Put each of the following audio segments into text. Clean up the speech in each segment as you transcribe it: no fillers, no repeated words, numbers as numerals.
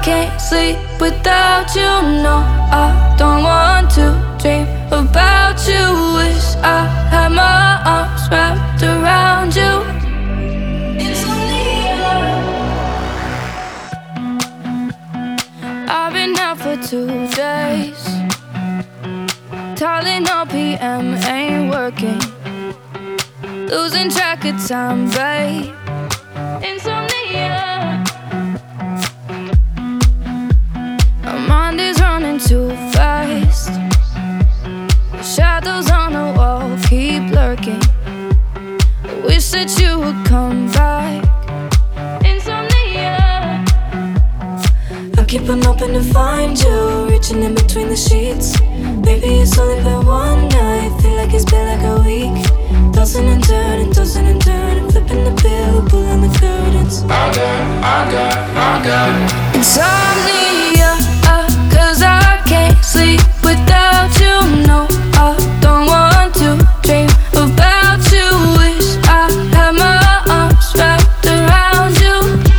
can't sleep without you. No, I don't want to dream about you. Wish I had my arms wrapped around you. Insomnia. I've been out for 2 days. Tylenol PM ain't working. Losing track of time, babe. Insomnia. My mind is running too fast. The shadows on the wall keep lurking. I wish that you would come back. Insomnia. I keep on hoping to find you, reaching in between the sheets. Baby, it's only been one night, feel like it's been like a week. Tossing and turning, flipping the pillow, pulling the curtains. I got insomnia, 'cause I can't sleep without you. No, I don't want to dream about you. Wish I had my arms wrapped around you.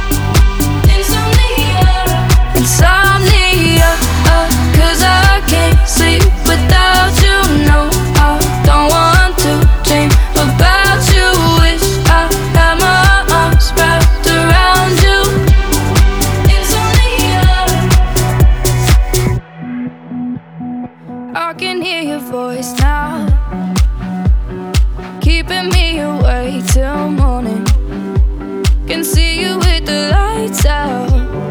Insomnia, 'cause I can't sleep without you. No, I don't want to dream about you. Wish I had my arms wrapped around you. Insomnia. I can hear your voice now, keeping me awake till morning. Can see you with the lights out.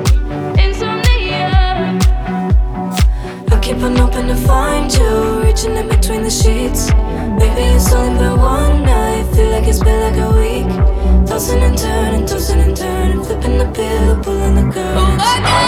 Keep on hoping to find you, reaching in between the sheets. Baby, it's only been one night, feel like it's been like a week. Tossing and turning, flipping the pillow, pulling the curtains.